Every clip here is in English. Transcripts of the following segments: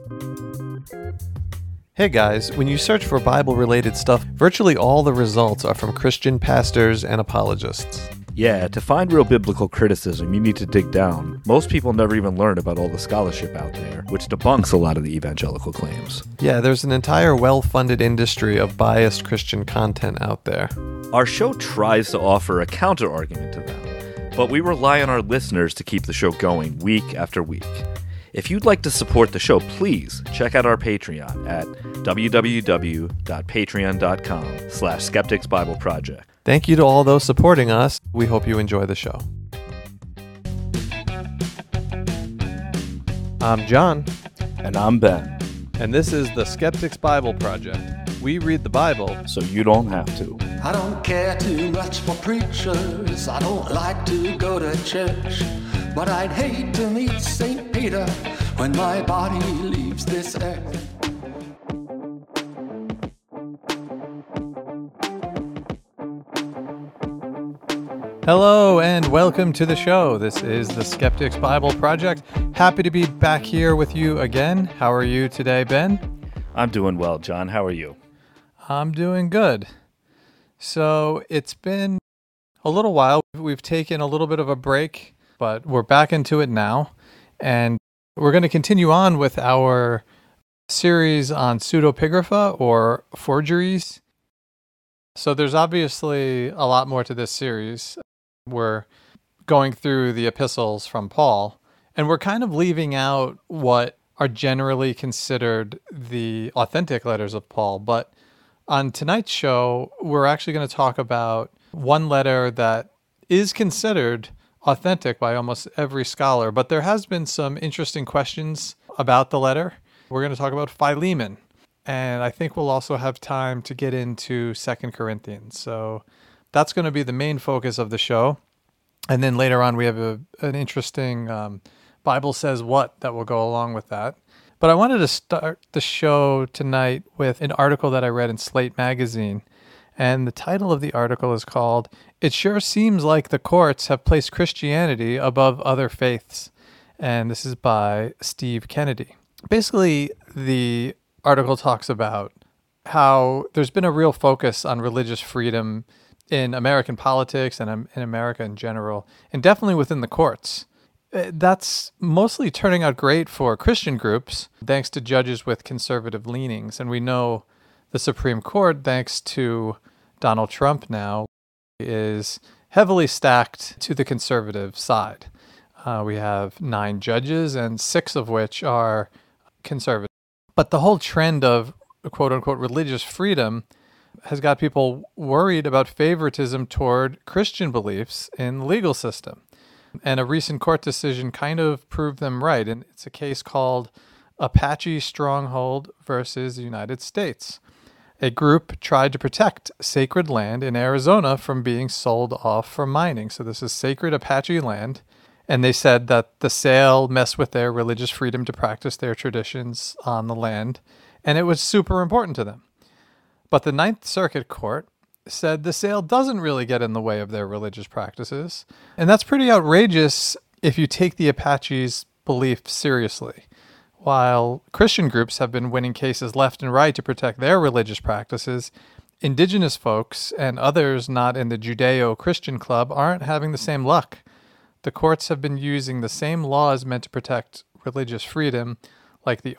Hey guys, when you search for Bible-related stuff, virtually all the results are from Christian pastors and apologists. Yeah, to find real biblical criticism, you need to dig down. Most people never even learn about all the scholarship out there, which debunks a lot of the evangelical claims. Yeah, there's an entire well-funded industry of biased Christian content out there. Our show tries to offer a counter-argument to them, but we rely on our listeners to keep the show going week after week. If you'd like to support the show, please check out our Patreon at www.patreon.com/skepticsbibleproject. Thank you to all those supporting us. We hope you enjoy the show. I'm John. And I'm Ben. And this is the Skeptics Bible Project. We read the Bible so you don't have to. I don't care too much for preachers. I don't like to go to church. But I'd hate to meet St. Peter when my body leaves this earth. Hello and welcome to the show. This is the Skeptics Bible Project. Happy to be back here with you again. How are you today, Ben? I'm doing well, John. How are you? I'm doing good. So it's been a little while. We've taken a little bit of a break, but we're back into it now. And we're going to continue on with our series on pseudepigrapha or forgeries. So there's obviously a lot more to this series. We're going through the epistles from Paul, and we're kind of leaving out what are generally considered the authentic letters of Paul. But on tonight's show, we're actually going to talk about one letter that is considered authentic by almost every scholar, but there has been some interesting questions about the letter. We're going to talk about Philemon, and I think we'll also have time to get into 2 Corinthians. So that's going to be the main focus of the show. And then later on, we have an interesting Bible Says What that will go along with that. But I wanted to start the show tonight with an article that I read in Slate magazine. And the title of the article is called, "It Sure Seems Like the Courts Have Placed Christianity Above Other Faiths." And this is by Steve Kennedy. Basically, the article talks about how there's been a real focus on religious freedom in American politics and in America in general, and definitely within the courts. That's mostly turning out great for Christian groups, thanks to judges with conservative leanings. And we know the Supreme Court, thanks to Donald Trump now, is heavily stacked to the conservative side. We have 9 judges, and 6 of which are conservative. But the whole trend of quote-unquote religious freedom has got people worried about favoritism toward Christian beliefs in the legal system. And a recent court decision kind of proved them right. And it's a case called Apache Stronghold versus the United States. A group tried to protect sacred land in Arizona from being sold off for mining. So this is sacred Apache land. And they said that the sale messed with their religious freedom to practice their traditions on the land. And it was super important to them. But the Ninth Circuit Court said the sale doesn't really get in the way of their religious practices. And that's pretty outrageous if you take the Apaches' belief seriously. While Christian groups have been winning cases left and right to protect their religious practices, indigenous folks and others not in the Judeo-Christian club aren't having the same luck. The courts have been using the same laws meant to protect religious freedom, like the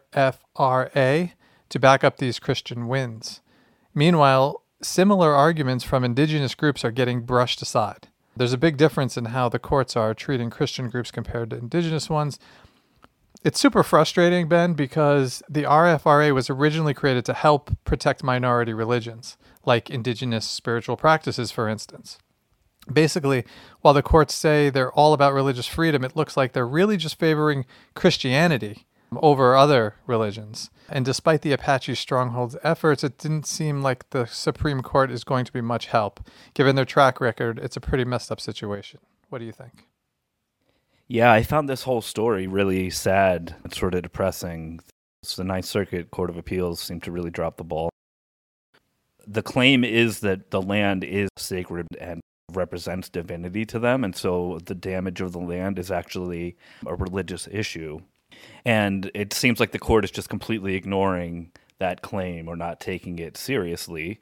RFRA, to back up these Christian wins. Meanwhile, similar arguments from indigenous groups are getting brushed aside. There's a big difference in how the courts are treating Christian groups compared to indigenous ones. It's super frustrating, Ben, because the RFRA was originally created to help protect minority religions, like indigenous spiritual practices, for instance. Basically, while the courts say they're all about religious freedom, it looks like they're really just favoring Christianity over other religions. And despite the Apache Stronghold's efforts, it didn't seem like the Supreme Court is going to be much help. Given their track record, it's a pretty messed up situation. What do you think? Yeah, I found this whole story really sad and sort of depressing. The Ninth Circuit Court of Appeals seemed to really drop the ball. The claim is that the land is sacred and represents divinity to them, and so the damage of the land is actually a religious issue. And it seems like the court is just completely ignoring that claim or not taking it seriously.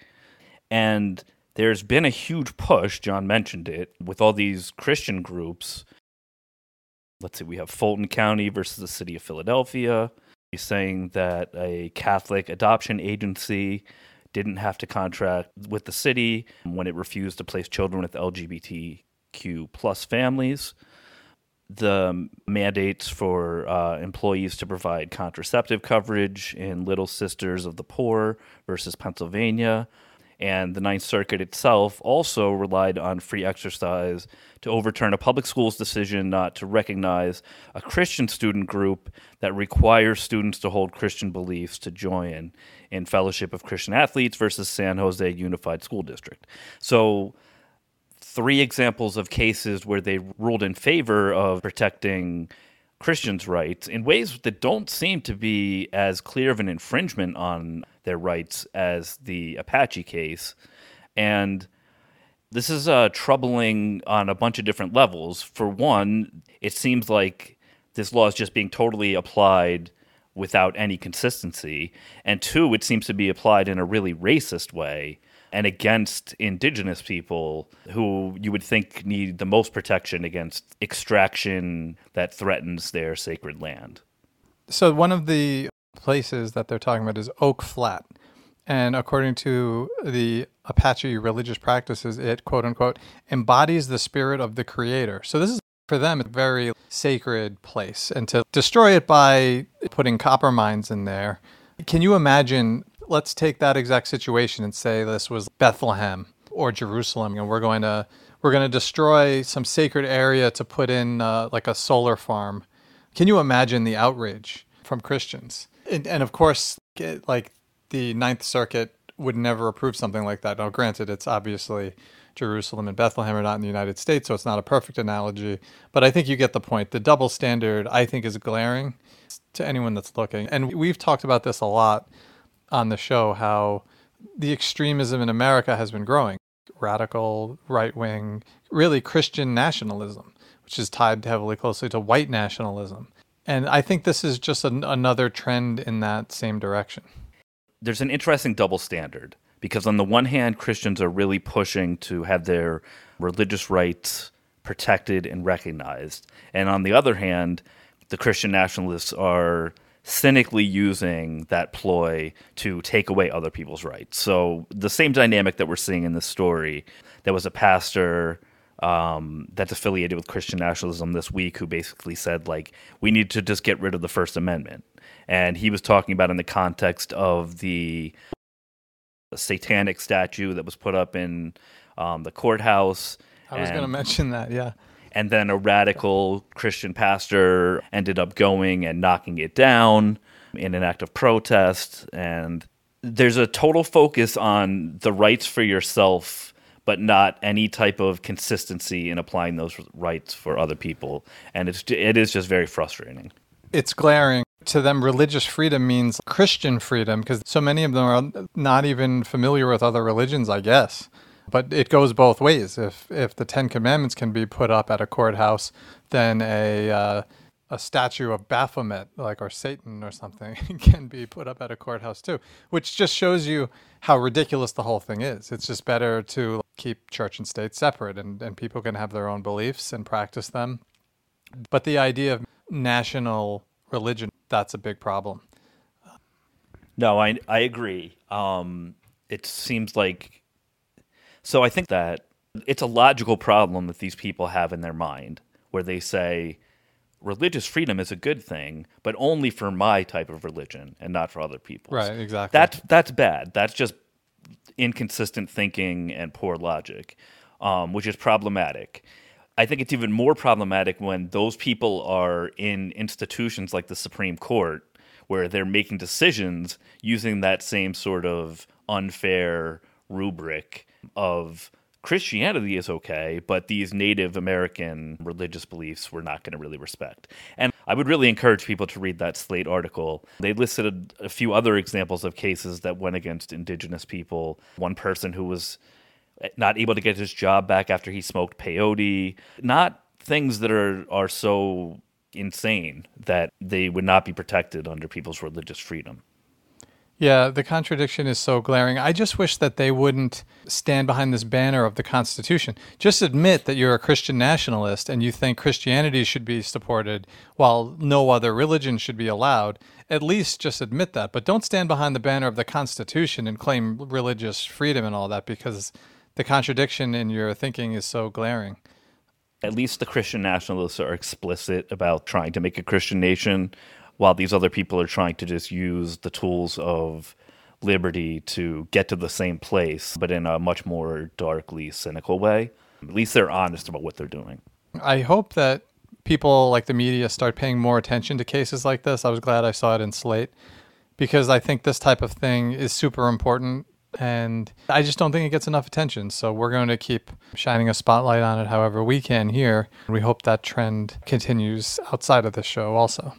And there's been a huge push, John mentioned it, with all these Christian groups. Let's see, we have Fulton County versus the city of Philadelphia. He's saying that a Catholic adoption agency didn't have to contract with the city when it refused to place children with LGBTQ plus families. The mandates for employees to provide contraceptive coverage in Little Sisters of the Poor versus Pennsylvania. And the Ninth Circuit itself also relied on free exercise to overturn a public school's decision not to recognize a Christian student group that requires students to hold Christian beliefs to join in Fellowship of Christian Athletes versus San Jose Unified School District. So 3 examples of cases where they ruled in favor of protecting Christians' rights in ways that don't seem to be as clear of an infringement on their rights as the Apache case. And this is troubling on a bunch of different levels. For one, it seems like this law is just being totally applied without any consistency. And 2, it seems to be applied in a really racist way and against indigenous people who you would think need the most protection against extraction that threatens their sacred land. So one of the places that they're talking about is Oak Flat. And according to the Apache religious practices, it, quote unquote, embodies the spirit of the creator. So this is, for them, a very sacred place. And to destroy it by putting copper mines in there, can you imagine, let's take that exact situation and say this was Bethlehem or Jerusalem, and we're going to destroy some sacred area to put in like a solar farm. Can you imagine the outrage from Christians? And of course, like the Ninth Circuit would never approve something like that. Now, granted, it's obviously Jerusalem and Bethlehem are not in the United States, so it's not a perfect analogy. But I think you get the point. The double standard, I think, is glaring to anyone that's looking. And we've talked about this a lot on the show, how the extremism in America has been growing. Radical, right-wing, really Christian nationalism, which is tied heavily closely to white nationalism. And I think this is just another trend in that same direction. There's an interesting double standard because on the one hand, Christians are really pushing to have their religious rights protected and recognized. And on the other hand, the Christian nationalists are cynically using that ploy to take away other people's rights. So the same dynamic that we're seeing in this story, there was a pastor that's affiliated with Christian nationalism this week who basically said, like, we need to just get rid of the First Amendment. And he was talking about in the context of the satanic statue that was put up in the courthouse. I was going to mention that, yeah. And then a radical Christian pastor ended up going and knocking it down in an act of protest. And there's a total focus on the rights for yourself, but not any type of consistency in applying those rights for other people. And it is just very frustrating. It's glaring. To them, religious freedom means Christian freedom, because so many of them are not even familiar with other religions, I guess. But it goes both ways. If the Ten Commandments can be put up at a courthouse, then a statue of Baphomet, like, or Satan or something, can be put up at a courthouse too, which just shows you how ridiculous the whole thing is. It's just better to keep church and state separate, and people can have their own beliefs and practice them. But the idea of national religion, that's a big problem. No, I agree. It seems like... So I think that it's a logical problem that these people have in their mind, where they say, religious freedom is a good thing, but only for my type of religion and not for other people's. Right, exactly. That's bad. That's just inconsistent thinking and poor logic, which is problematic. I think it's even more problematic when those people are in institutions like the Supreme Court, where they're making decisions using that same sort of unfair rubric of Christianity is okay, but these Native American religious beliefs we're not going to really respect. And I would really encourage people to read that Slate article. They listed a few other examples of cases that went against indigenous people. One person who was not able to get his job back after he smoked peyote. Not things that are so insane that they would not be protected under people's religious freedom. Yeah, the contradiction is so glaring. I just wish that they wouldn't stand behind this banner of the Constitution. Just admit that you're a Christian nationalist and you think Christianity should be supported while no other religion should be allowed. At least just admit that. But don't stand behind the banner of the Constitution and claim religious freedom and all that, because the contradiction in your thinking is so glaring. At least the Christian nationalists are explicit about trying to make a Christian nation, while these other people are trying to just use the tools of liberty to get to the same place, but in a much more darkly cynical way. At least they're honest about what they're doing. I hope that people like the media start paying more attention to cases like this. I was glad I saw it in Slate, because I think this type of thing is super important, and I just don't think it gets enough attention. So we're going to keep shining a spotlight on it however we can here. We hope that trend continues outside of the show also.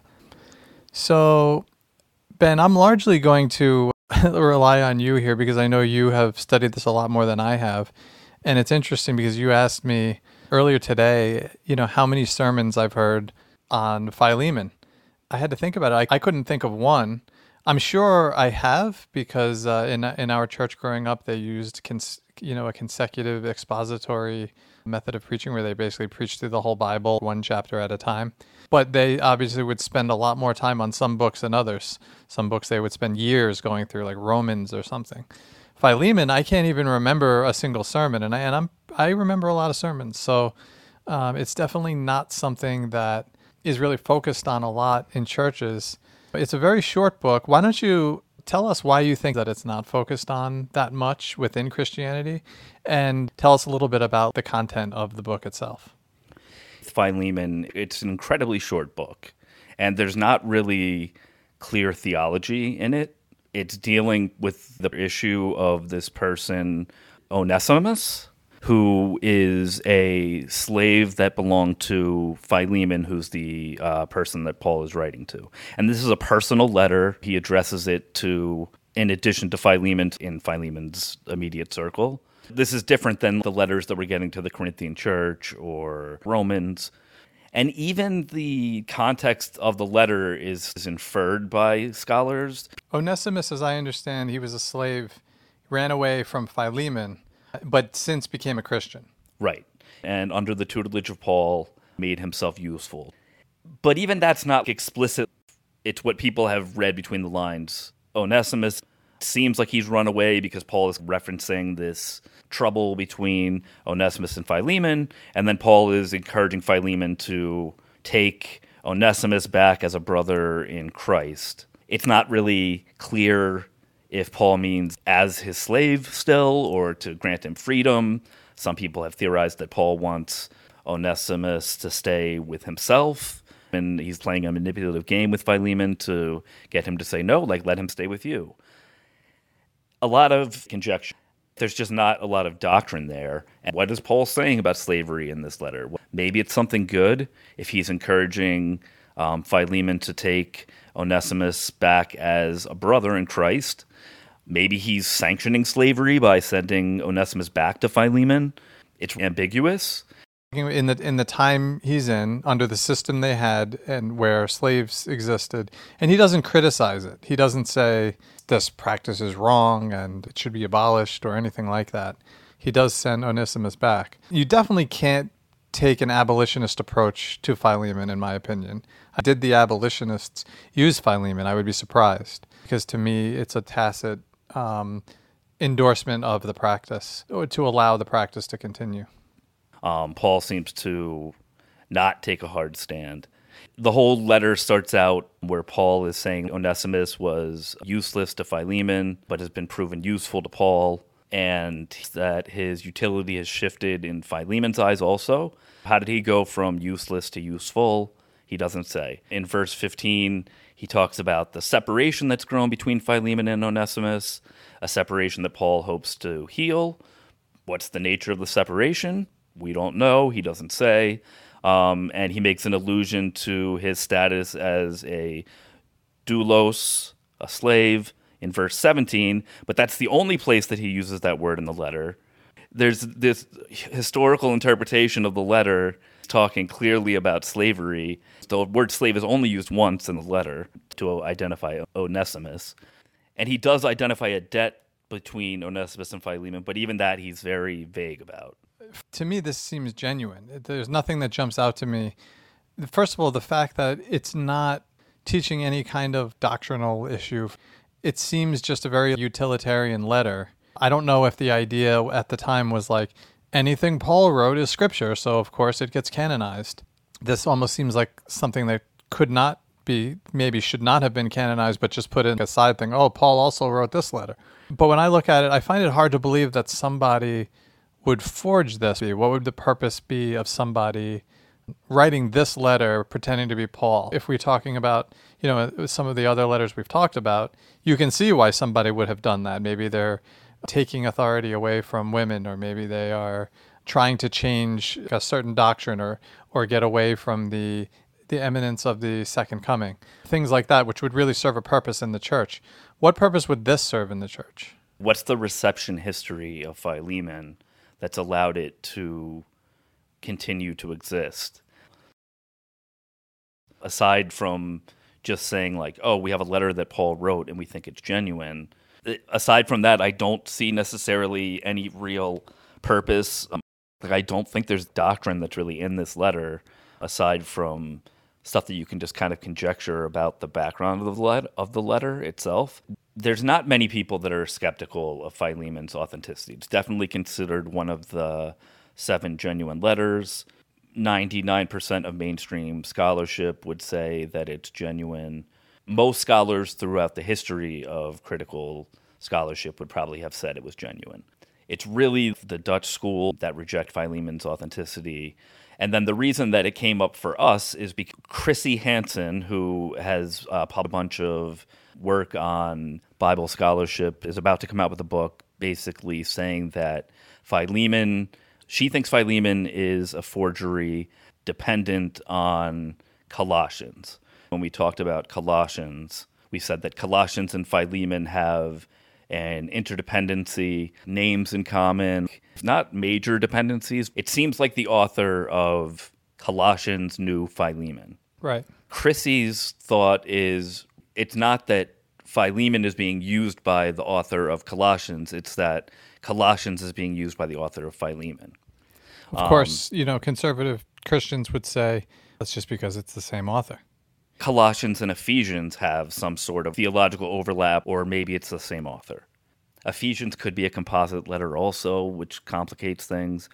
So, Ben, I'm largely going to rely on you here because I know you have studied this a lot more than I have. And it's interesting because you asked me earlier today, how many sermons I've heard on Philemon. I had to think about it. I couldn't think of one. I'm sure I have, because in our church growing up, they used a consecutive expository method of preaching where they basically preached through the whole Bible, one chapter at a time. But they obviously would spend a lot more time on some books than others. Some books they would spend years going through, like Romans or something. Philemon, I can't even remember a single sermon, and I remember a lot of sermons. So it's definitely not something that is really focused on a lot in churches. It's a very short book. Why don't you tell us why you think that it's not focused on that much within Christianity, and tell us a little bit about the content of the book itself. Philemon, it's an incredibly short book, and there's not really clear theology in it. It's dealing with the issue of this person, Onesimus, who is a slave that belonged to Philemon, who's the person that Paul is writing to. And this is a personal letter. He addresses it to, in addition to Philemon, in Philemon's immediate circle. This is different than the letters that we're getting to the Corinthian church or Romans. And even the context of the letter is inferred by scholars. Onesimus, as I understand, he was a slave, ran away from Philemon, but since became a Christian. Right. And under the tutelage of Paul, made himself useful. But even that's not explicit. It's what people have read between the lines. Onesimus seems like he's run away because Paul is referencing this trouble between Onesimus and Philemon, and then Paul is encouraging Philemon to take Onesimus back as a brother in Christ. It's not really clear if Paul means as his slave still or to grant him freedom. Some people have theorized that Paul wants Onesimus to stay with himself, and he's playing a manipulative game with Philemon to get him to say no, like let him stay with you. A lot of conjecture. There's just not a lot of doctrine there. And what is Paul saying about slavery in this letter? Well, maybe it's something good if he's encouraging Philemon to take Onesimus back as a brother in Christ. Maybe he's sanctioning slavery by sending Onesimus back to Philemon. It's ambiguous. In the time he's in, under the system they had and where slaves existed, and he doesn't criticize it. He doesn't say this practice is wrong and it should be abolished or anything like that. He does send Onesimus back. You definitely can't take an abolitionist approach to Philemon, in my opinion. Did the abolitionists use Philemon? I would be surprised, because to me it's a tacit endorsement of the practice, or to allow the practice to continue. Paul seems to not take a hard stand. The whole letter starts out where Paul is saying Onesimus was useless to Philemon, but has been proven useful to Paul, and that his utility has shifted in Philemon's eyes also. How did he go from useless to useful? He doesn't say. In verse 15, he talks about the separation that's grown between Philemon and Onesimus, a separation that Paul hopes to heal. What's the nature of the separation? We don't know. He doesn't say. And he makes an allusion to his status as a doulos, a slave, in verse 17. But that's the only place that he uses that word in the letter. There's this historical interpretation of the letter talking clearly about slavery. The word slave is only used once in the letter to identify Onesimus. And he does identify a debt between Onesimus and Philemon, but even that he's very vague about. To me, this seems genuine. There's nothing that jumps out to me. First of all, the fact that it's not teaching any kind of doctrinal issue. It seems just a very utilitarian letter. I don't know if the idea at the time was like, anything Paul wrote is scripture, so of course it gets canonized. This almost seems like something that could not be, maybe should not have been canonized, but just put in a side thing. Oh, Paul also wrote this letter. But when I look at it, I find it hard to believe that somebody would forge this. What would the purpose be of somebody writing this letter pretending to be Paul? If we're talking about, some of the other letters we've talked about, you can see why somebody would have done that. Maybe they're taking authority away from women, or maybe they are trying to change a certain doctrine or get away from the imminence of the second coming. Things like that, which would really serve a purpose in the church. What purpose would this serve in the church? What's the reception history of Philemon that's allowed it to continue to exist? Aside from just saying like, oh, we have a letter that Paul wrote and we think it's genuine. Aside from that, I don't see necessarily any real purpose. I don't think there's doctrine that's really in this letter, aside from stuff that you can just kind of conjecture about the background of the letter itself. There's not many people that are skeptical of Philemon's authenticity. It's definitely considered one of the 7 genuine letters. 99% of mainstream scholarship would say that it's genuine. Most scholars throughout the history of critical scholarship would probably have said it was genuine. It's really the Dutch school that reject Philemon's authenticity. And then the reason that it came up for us is because Chrissy Hansen, who has published a bunch of work on Bible scholarship, is about to come out with a book basically saying that she thinks Philemon is a forgery dependent on Colossians. When we talked about Colossians, we said that Colossians and Philemon have an interdependency, names in common, not major dependencies. It seems like the author of Colossians knew Philemon. Right. Chrissy's thought is it's not that Philemon is being used by the author of Colossians, it's that Colossians is being used by the author of Philemon. Of course, conservative Christians would say that's just because it's the same author. Colossians and Ephesians have some sort of theological overlap, or maybe it's the same author. Ephesians could be a composite letter also, which complicates things.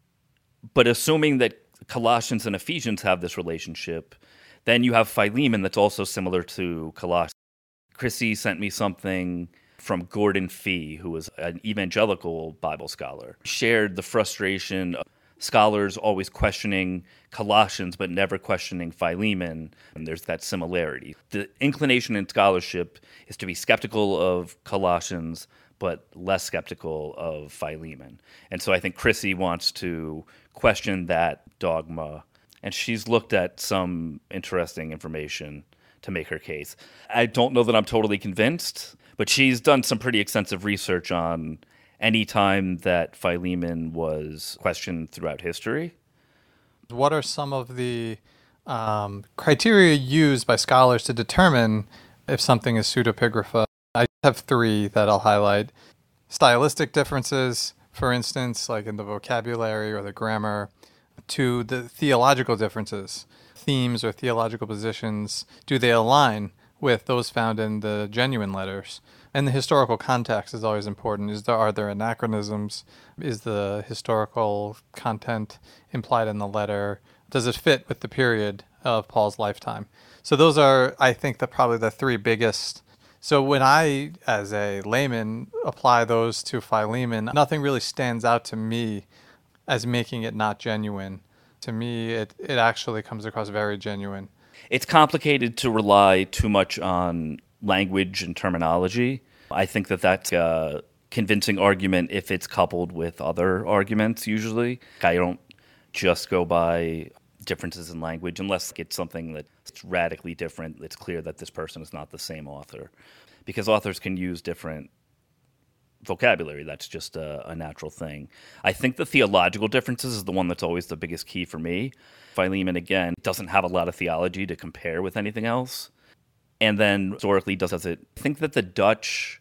But assuming that Colossians and Ephesians have this relationship, then you have Philemon that's also similar to Colossians. Chrissy sent me something from Gordon Fee, who was an evangelical Bible scholar. Shared the frustration of scholars always questioning Colossians but never questioning Philemon, and there's that similarity. The inclination in scholarship is to be skeptical of Colossians but less skeptical of Philemon. And so I think Chrissy wants to question that dogma, and she's looked at some interesting information to make her case. I don't know that I'm totally convinced, but she's done some pretty extensive research on any time that Philemon was questioned throughout history. What are some of the criteria used by scholars to determine if something is pseudepigrapha? I have 3 that I'll highlight. Stylistic differences, for instance, like in the vocabulary or the grammar. 2, the theological differences, themes or theological positions. Do they align with those found in the genuine letters? And the historical context is always important. Are there anachronisms? Is the historical content implied in the letter? Does it fit with the period of Paul's lifetime? So those are, I think, probably the 3 biggest. So when I, as a layman, apply those to Philemon, nothing really stands out to me as making it not genuine. To me, it actually comes across very genuine. It's complicated to rely too much on language and terminology. I think that that's a convincing argument if it's coupled with other arguments, usually. I don't just go by differences in language unless it's something that's radically different. It's clear that this person is not the same author. Because authors can use different vocabulary. That's just a natural thing. I think the theological differences is the one that's always the biggest key for me. Philemon, again, doesn't have a lot of theology to compare with anything else. And then historically does it. I think that the Dutch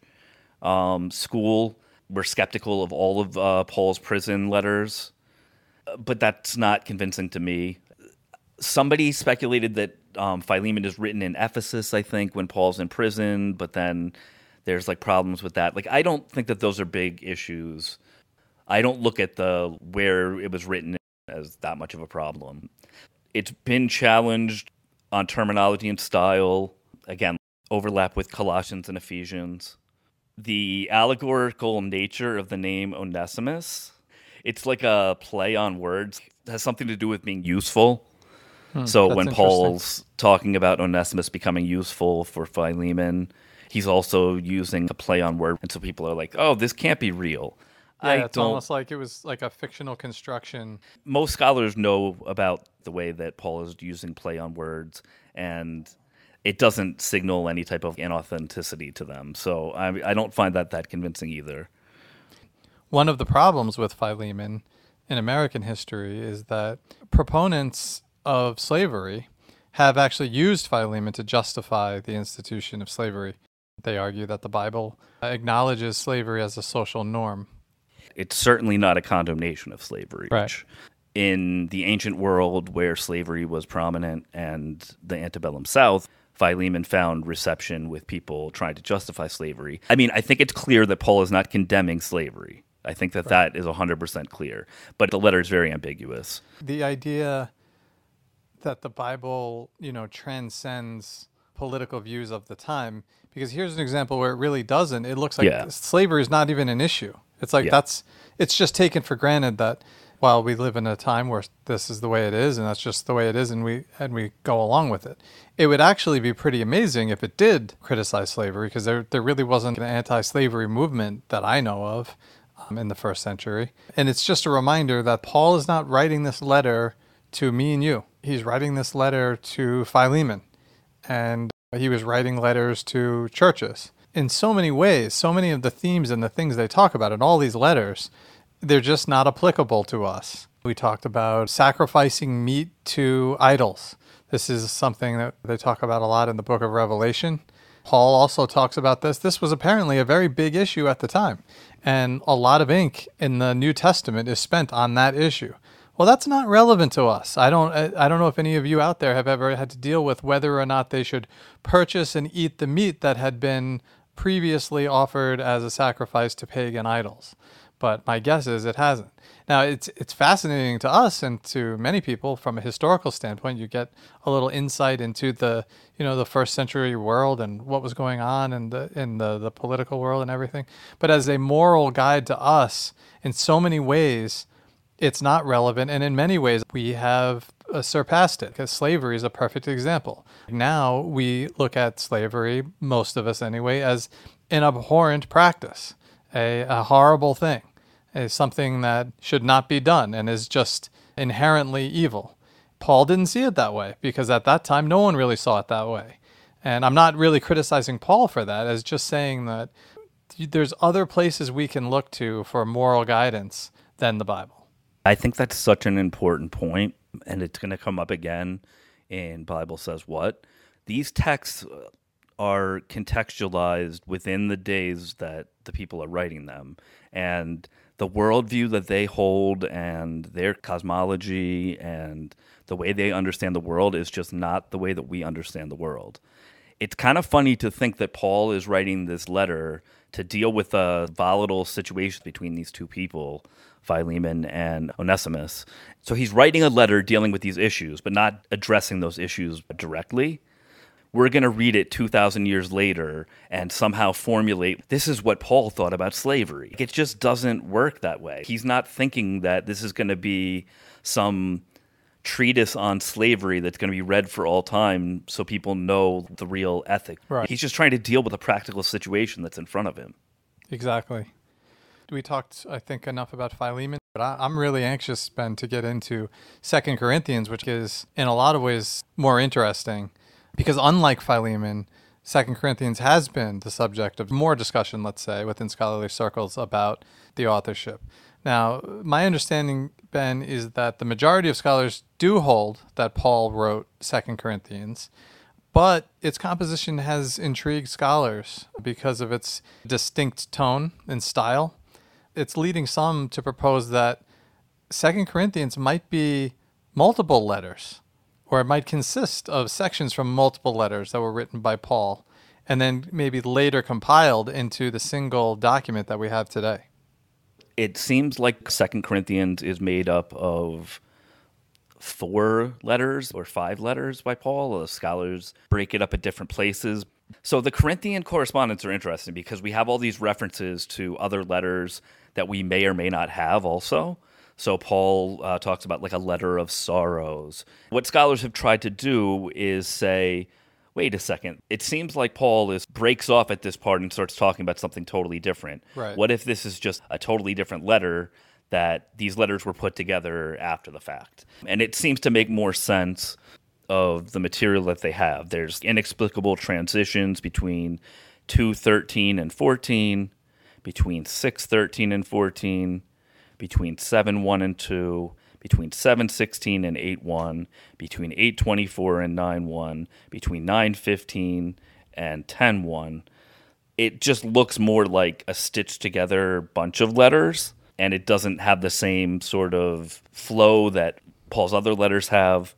school were skeptical of all of Paul's prison letters, but that's not convincing to me. Somebody speculated that Philemon is written in Ephesus, I think, when Paul's in prison, but then there's like problems with that. Like, I don't think that those are big issues. I don't look at where it was written as that much of a problem. It's been challenged on terminology and style. Again, overlap with Colossians and Ephesians. The allegorical nature of the name Onesimus, it's like a play on words. It has something to do with being useful. So when Paul's talking about Onesimus becoming useful for Philemon, he's also using a play on word. And so people are like, oh, this can't be real. Yeah, it's almost like it was like a fictional construction. Most scholars know about the way that Paul is using play on words, and it doesn't signal any type of inauthenticity to them. So I don't find that convincing either. One of the problems with Philemon in American history is that proponents of slavery have actually used Philemon to justify the institution of slavery. They argue that the Bible acknowledges slavery as a social norm. It's certainly not a condemnation of slavery. Right. In the ancient world where slavery was prominent and the antebellum South, Philemon found reception with people trying to justify slavery. I mean, I think it's clear that Paul is not condemning slavery. I think that is 100% clear. But the letter is very ambiguous. The idea that the Bible, transcends political views of the time, because here's an example where it really doesn't. It looks like slavery is not even an issue. It's like it's just taken for granted that while we live in a time where this is the way it is and that's just the way it is and we go along with it. It would actually be pretty amazing if it did criticize slavery, because there really wasn't an anti-slavery movement that I know of in the first century. And it's just a reminder that Paul is not writing this letter to me and you. He's writing this letter to Philemon, and he was writing letters to churches. In so many ways, so many of the themes and the things they talk about in all these letters, they're just not applicable to us. We talked about sacrificing meat to idols. This is something that they talk about a lot in the book of Revelation. Paul also talks about this. This was apparently a very big issue at the time, and a lot of ink in the New Testament is spent on that issue. Well, that's not relevant to us. I don't know if any of you out there have ever had to deal with whether or not they should purchase and eat the meat that had been previously offered as a sacrifice to pagan idols. But my guess is it hasn't. Now, it's fascinating to us and to many people from a historical standpoint. You get a little insight into the first century world and what was going on in the political world and everything. But as a moral guide to us, in so many ways, it's not relevant, and in many ways we have surpassed it, because slavery is a perfect example. Now we look at slavery, most of us anyway, as an abhorrent practice, a horrible thing, something that should not be done and is just inherently evil. Paul didn't see it that way, because at that time no one really saw it that way. And I'm not really criticizing Paul for that, as just saying that there's other places we can look to for moral guidance than the Bible. I think that's such an important point, and it's going to come up again in Bible Says What. These texts are contextualized within the days that the people are writing them, and the worldview that they hold and their cosmology and the way they understand the world is just not the way that we understand the world. It's kind of funny to think that Paul is writing this letter to deal with a volatile situation between these two people, Philemon and Onesimus. So he's writing a letter dealing with these issues, but not addressing those issues directly. We're going to read it 2,000 years later and somehow formulate, this is what Paul thought about slavery. It just doesn't work that way. He's not thinking that this is going to be some treatise on slavery that's going to be read for all time so people know the real ethic. Right. He's just trying to deal with a practical situation that's in front of him. Exactly. We talked, I think, enough about Philemon, but I'm really anxious, Ben, to get into 2 Corinthians, which is in a lot of ways more interesting, because unlike Philemon, Second Corinthians has been the subject of more discussion, let's say, within scholarly circles about the authorship. Now, my understanding, Ben, is that the majority of scholars do hold that Paul wrote Second Corinthians, but its composition has intrigued scholars because of its distinct tone and style. It's leading some to propose that Second Corinthians might be multiple letters, or it might consist of sections from multiple letters that were written by Paul, and then maybe later compiled into the single document that we have today. It seems like Second Corinthians is made up of 4 letters or 5 letters by Paul. The scholars break it up at different places. So the Corinthian correspondence are interesting because we have all these references to other letters that we may or may not have also. So Paul talks about like a letter of sorrows. What scholars have tried to do is say, wait a second, it seems like Paul breaks off at this part and starts talking about something totally different. Right. What if this is just a totally different letter, that these letters were put together after the fact? And it seems to make more sense of the material that they have. There's inexplicable transitions between 2:13 and 14, between 6:13 and 14, between 7:1 and 2, between 7:16 and 8:1, between 8:24 and 9:1, between 9:15 and 10:1. It just looks more like a stitched together bunch of letters, and it doesn't have the same sort of flow that Paul's other letters have.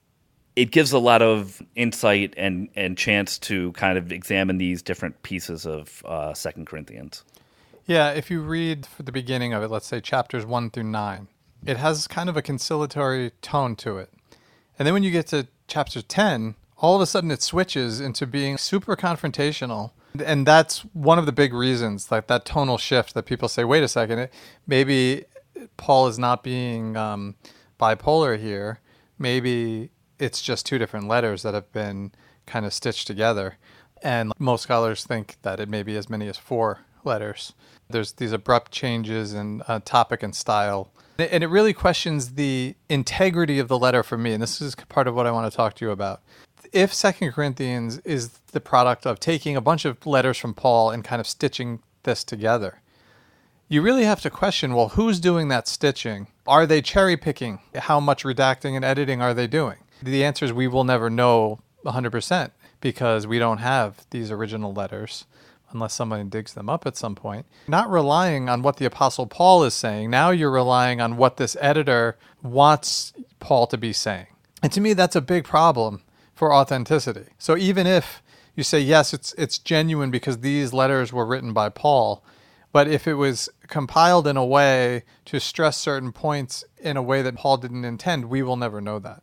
It gives a lot of insight and chance to kind of examine these different pieces of 2 Corinthians. Yeah, if you read for the beginning of it, let's say chapters 1 through 9, it has kind of a conciliatory tone to it. And then when you get to chapter 10, all of a sudden it switches into being super confrontational. And that's one of the big reasons, like that tonal shift that people say, wait a second, maybe Paul is not being bipolar here. Maybe it's just 2 different letters that have been kind of stitched together. And most scholars think that it may be as many as 4 letters. There's these abrupt changes in topic and style. And it really questions the integrity of the letter for me. And this is part of what I want to talk to you about. If 2 Corinthians is the product of taking a bunch of letters from Paul and kind of stitching this together, you really have to question, well, who's doing that stitching? Are they cherry picking? How much redacting and editing are they doing? The answer is we will never know 100% because we don't have these original letters unless somebody digs them up at some point. Not relying on what the Apostle Paul is saying. Now you're relying on what this editor wants Paul to be saying. And to me, that's a big problem for authenticity. So even if you say, yes, it's genuine because these letters were written by Paul, but if it was compiled in a way to stress certain points in a way that Paul didn't intend, we will never know that.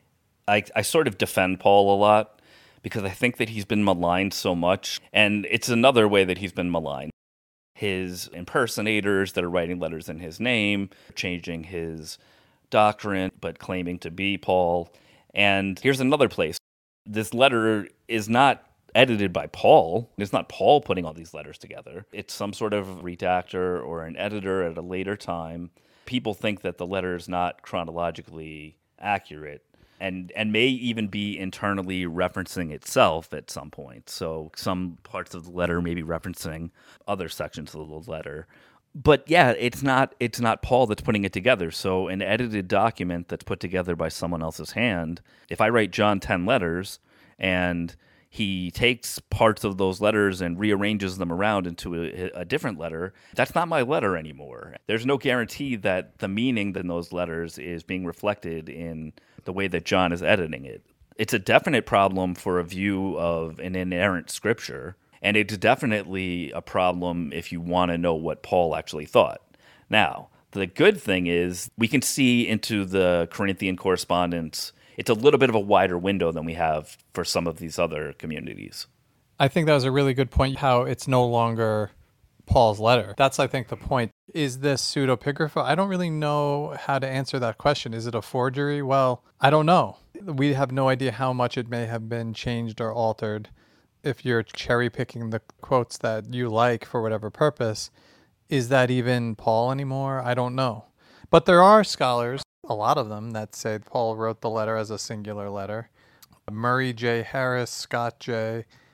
I sort of defend Paul a lot because I think that he's been maligned so much, and it's another way that he's been maligned. His impersonators that are writing letters in his name, changing his doctrine, but claiming to be Paul. And here's another place. This letter is not edited by Paul. It's not Paul putting all these letters together. It's some sort of redactor or an editor at a later time. People think that the letter is not chronologically accurate and may even be internally referencing itself at some point. So some parts of the letter may be referencing other sections of the letter. But yeah, it's not Paul that's putting it together. So an edited document that's put together by someone else's hand, if I write John 10 letters and he takes parts of those letters and rearranges them around into a different letter, that's not my letter anymore. There's no guarantee that the meaning in those letters is being reflected in the way that John is editing it. It's a definite problem for a view of an inerrant scripture, and it's definitely a problem if you want to know what Paul actually thought. Now, the good thing is we can see into the Corinthian correspondence. It's a little bit of a wider window than we have for some of these other communities. I think that was a really good point, how it's no longer Paul's letter. That's, I think, the point. Is this pseudepigrapha? I don't really know how to answer that question. Is it a forgery? Well, I don't know. We have no idea how much it may have been changed or altered. If you're cherry picking the quotes that you like for whatever purpose, is that even Paul anymore? I don't know. But there are scholars, a lot of them, that say Paul wrote the letter as a singular letter. Murray J. Harris, Scott J.,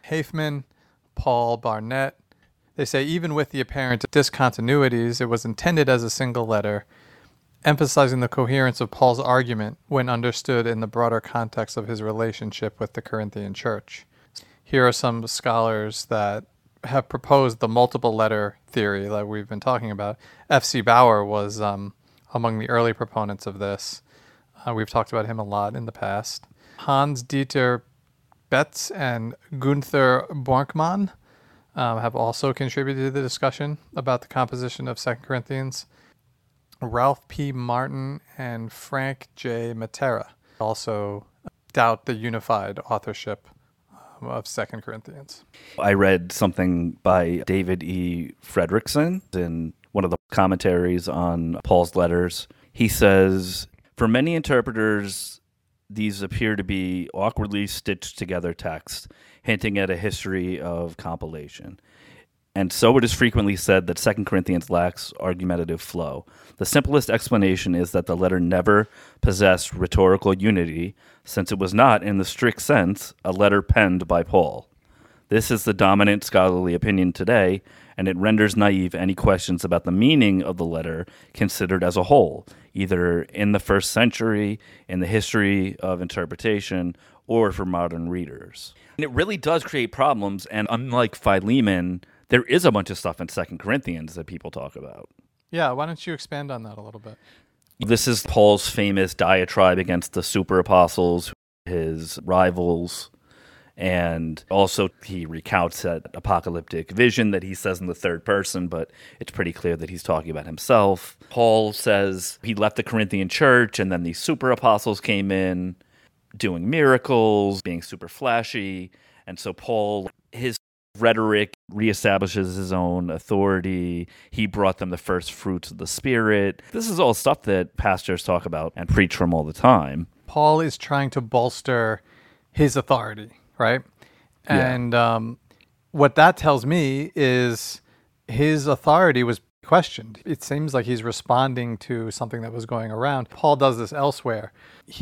Hafman, Paul Barnett. They say even with the apparent discontinuities, it was intended as a single letter, emphasizing the coherence of Paul's argument when understood in the broader context of his relationship with the Corinthian church. Here are some scholars that have proposed the multiple letter theory that we've been talking about. F.C. Bauer was among the early proponents of this. We've talked about him a lot in the past. Hans-Dieter Betz and Gunther Borkmann have also contributed to the discussion about the composition of 2 Corinthians. Ralph P. Martin and Frank J. Matera also doubt the unified authorship of 2 Corinthians. I read something by David E. Fredrickson in one of the commentaries on Paul's letters. He says, for many interpreters, these appear to be awkwardly stitched together texts, hinting at a history of compilation. And so it is frequently said that 2 Corinthians lacks argumentative flow. The simplest explanation is that the letter never possessed rhetorical unity, since it was not, in the strict sense, a letter penned by Paul. This is the dominant scholarly opinion today, and it renders naive any questions about the meaning of the letter considered as a whole, either in the first century, in the history of interpretation, or for modern readers. And it really does create problems, and unlike Philemon, there is a bunch of stuff in 2 Corinthians that people talk about. Yeah, why don't you expand on that a little bit? This is Paul's famous diatribe against the super apostles, his rivals, and also he recounts that apocalyptic vision that he says in the third person, but it's pretty clear that he's talking about himself. Paul says he left the Corinthian church, and then these super apostles came in doing miracles, being super flashy, and so Paul, his rhetoric reestablishes his own authority. He brought them the first fruits of the Spirit. This is all stuff that pastors talk about and preach from all the time. Paul is trying to bolster his authority, right? Yeah. And what that tells me is his authority was questioned. It seems like he's responding to something that was going around. Paul does this elsewhere.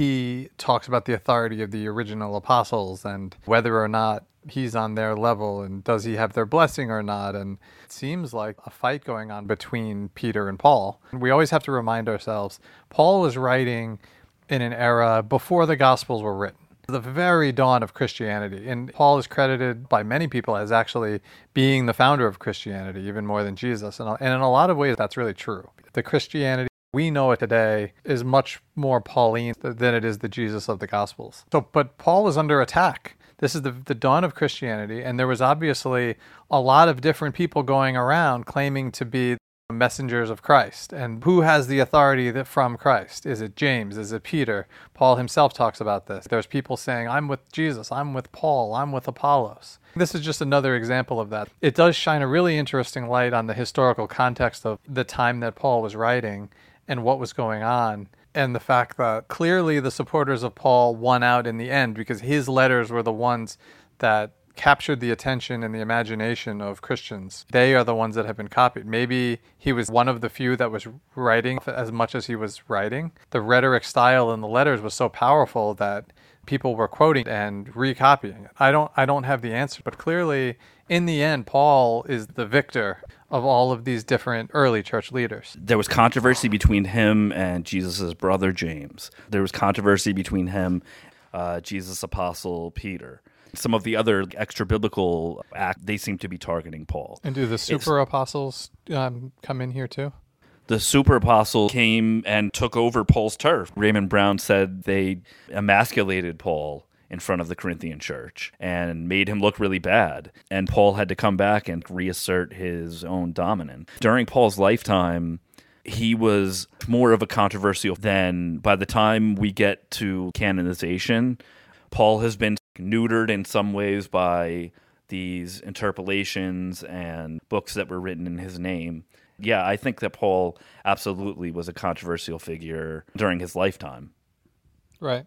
He talks about the authority of the original apostles and whether or not he's on their level and does he have their blessing or not. And it seems like a fight going on between Peter and Paul. We always have to remind ourselves, Paul was writing in an era before the Gospels were written, the very dawn of Christianity. And Paul is credited by many people as actually being the founder of Christianity, even more than Jesus. And in a lot of ways, that's really true. The Christianity we know it today is much more Pauline than it is the Jesus of the Gospels. But Paul was under attack. This is the dawn of Christianity, and there was obviously a lot of different people going around claiming to be messengers of Christ. And who has the authority from Christ? Is it James? Is it Peter? Paul himself talks about this. There's people saying, I'm with Jesus, I'm with Paul, I'm with Apollos. This is just another example of that. It does shine a really interesting light on the historical context of the time that Paul was writing and what was going on, and the fact that clearly the supporters of Paul won out in the end because his letters were the ones that captured the attention and the imagination of Christians. They are the ones that have been copied. Maybe he was one of the few that was writing as much as he was writing. The rhetoric style in the letters was so powerful that people were quoting and recopying it. I don't have the answer, but clearly in the end, Paul is the victor of all of these different early church leaders. There was controversy between him and Jesus' brother James. There was controversy between him, Jesus' apostle Peter. Some of the other extra-biblical acts, they seem to be targeting Paul. And do the super apostles come in here too? The super apostle came and took over Paul's turf. Raymond Brown said they emasculated Paul in front of the Corinthian church and made him look really bad. And Paul had to come back and reassert his own dominance. During Paul's lifetime, he was more of a controversial than by the time we get to canonization. Paul has been neutered in some ways by these interpolations and books that were written in his name. Yeah, I think that Paul absolutely was a controversial figure during his lifetime. Right.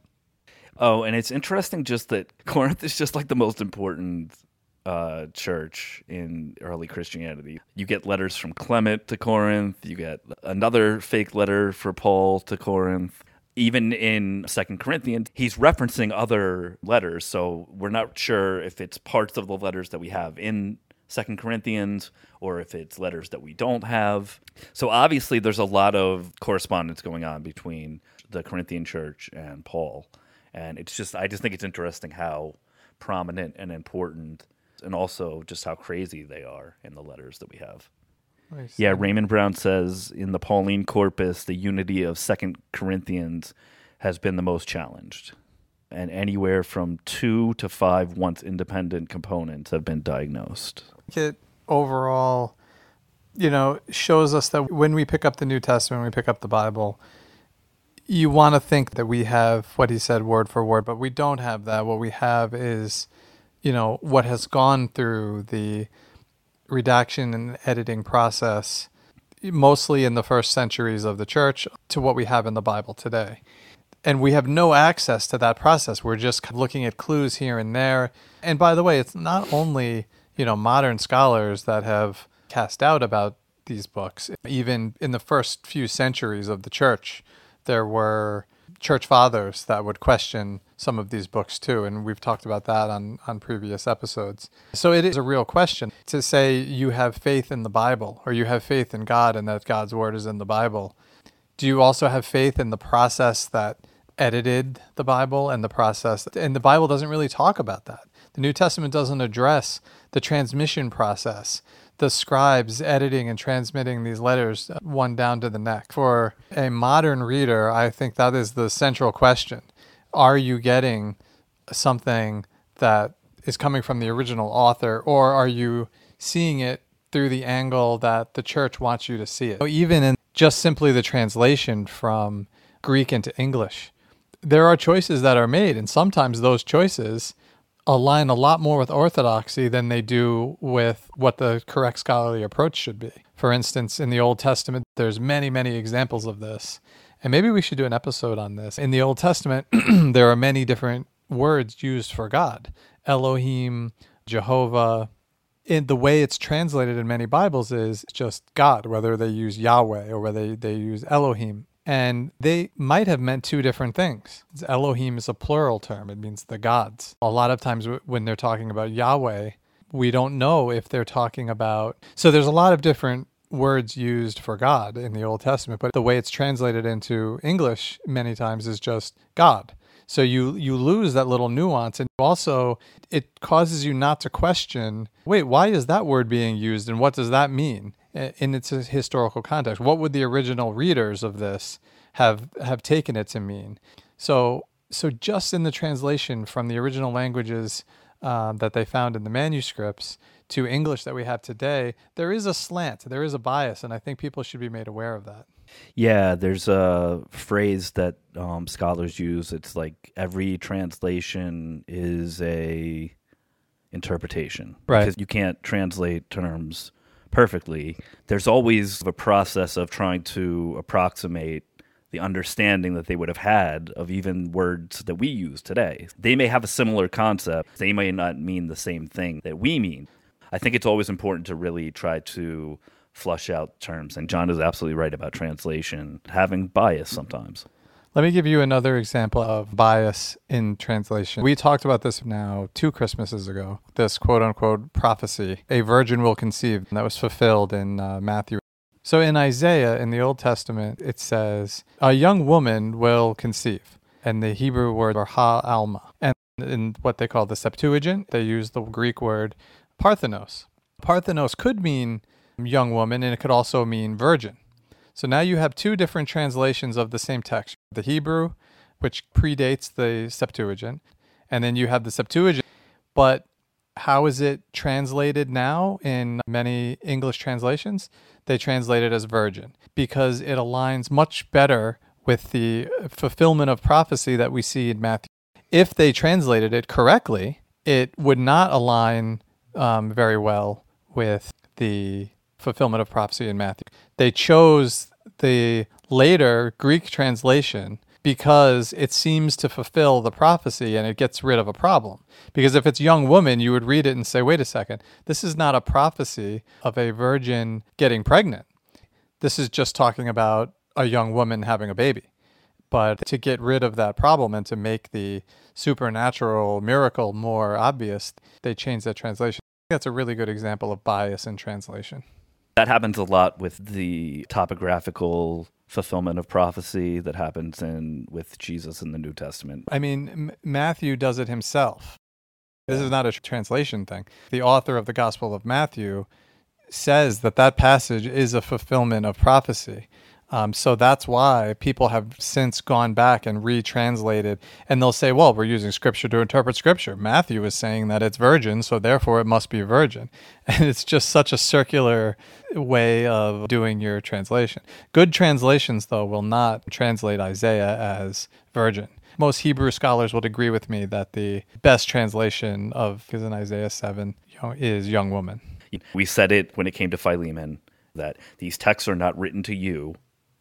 Oh, and it's interesting just that Corinth is just like the most important church in early Christianity. You get letters from Clement to Corinth. You get another fake letter for Paul to Corinth. even in 2 Corinthians, he's referencing other letters. So we're not sure if it's parts of the letters that we have in 2 Corinthians or if it's letters that we don't have. So obviously there's a lot of correspondence going on between the Corinthian church and Paul. And I just think it's interesting how prominent and important, and also just how crazy they are in the letters that we have. Nice. Yeah, Raymond Brown says in the Pauline corpus, the unity of 2 Corinthians has been the most challenged. And anywhere from 2 to 5 once independent components have been diagnosed. It overall, shows us that when we pick up the New Testament, we pick up the Bible, you want to think that we have what he said word for word, but we don't have that. What we have is, what has gone through the redaction and editing process, mostly in the first centuries of the church, to what we have in the Bible today. And we have no access to that process. We're just looking at clues here and there. And by the way, it's not only, modern scholars that have cast doubt about these books. Even in the first few centuries of the church, there were church fathers that would question some of these books too. And we've talked about that on previous episodes. So it is a real question to say you have faith in the Bible or you have faith in God and that God's word is in the Bible. Do you also have faith in the process that edited the Bible and the process? And the Bible doesn't really talk about that. The New Testament doesn't address the transmission process, the scribes editing and transmitting these letters one down to the next. For a modern reader, I think that is the central question. Are you getting something that is coming from the original author, or are you seeing it through the angle that the church wants you to see it? Even in just simply the translation from Greek into English, there are choices that are made, and sometimes those choices align a lot more with orthodoxy than they do with what the correct scholarly approach should be. For instance, in the Old Testament, there's many, many examples of this. And maybe we should do an episode on this. In the Old Testament, there are many different words used for God. Elohim, Jehovah. In the way it's translated in many Bibles is just God, whether they use Yahweh or whether they use Elohim. And they might have meant two different things. Elohim is a plural term. It means the gods. A lot of times when they're talking about Yahweh, we don't know if they're talking about... So there's a lot of different words used for God in the Old Testament, but the way it's translated into English many times is just God. So you lose that little nuance. And also, it causes you not to question, wait, why is that word being used and what does that mean in its historical context? What would the original readers of this have taken it to mean? So just in the translation from the original languages that they found in the manuscripts to English that we have today, there is a slant, there is a bias, and I think people should be made aware of that. Yeah, there's a phrase that scholars use. It's like every translation is a interpretation. Right. Because you can't translate terms perfectly. There's always a process of trying to approximate the understanding that they would have had of even words that we use today. They may have a similar concept. They may not mean the same thing that we mean. I think it's always important to really try to flush out terms. And John is absolutely right about translation having bias sometimes. Let me give you another example of bias in translation. We talked about this now 2 Christmases ago, this quote-unquote prophecy, a virgin will conceive, that was fulfilled in Matthew. So in Isaiah, in the Old Testament, it says, a young woman will conceive. And the Hebrew word are ha-alma. And in what they call the Septuagint, they use the Greek word parthenos. Parthenos could mean young woman, and it could also mean virgin. So now you have 2 different translations of the same text. The Hebrew, which predates the Septuagint, and then you have the Septuagint. But how is it translated now in many English translations? They translate it as virgin because it aligns much better with the fulfillment of prophecy that we see in Matthew. If they translated it correctly, it would not align very well with the fulfillment of prophecy in Matthew. They chose the later Greek translation because it seems to fulfill the prophecy and it gets rid of a problem. Because if it's young woman, you would read it and say, wait a second, this is not a prophecy of a virgin getting pregnant. This is just talking about a young woman having a baby. But to get rid of that problem and to make the supernatural miracle more obvious, they changed that translation. That's a really good example of bias in translation. That happens a lot with the topographical fulfillment of prophecy that happens with Jesus in the New Testament. I mean, Matthew does it himself. This is not a translation thing. The author of the Gospel of Matthew says that passage is a fulfillment of prophecy. So that's why people have since gone back and retranslated, and they'll say, well, we're using Scripture to interpret Scripture. Matthew is saying that it's virgin, so therefore it must be virgin. And it's just such a circular way of doing your translation. Good translations, though, will not translate Isaiah as virgin. Most Hebrew scholars would agree with me that the best translation is in Isaiah 7 is young woman. We said it when it came to Philemon, that these texts are not written to you.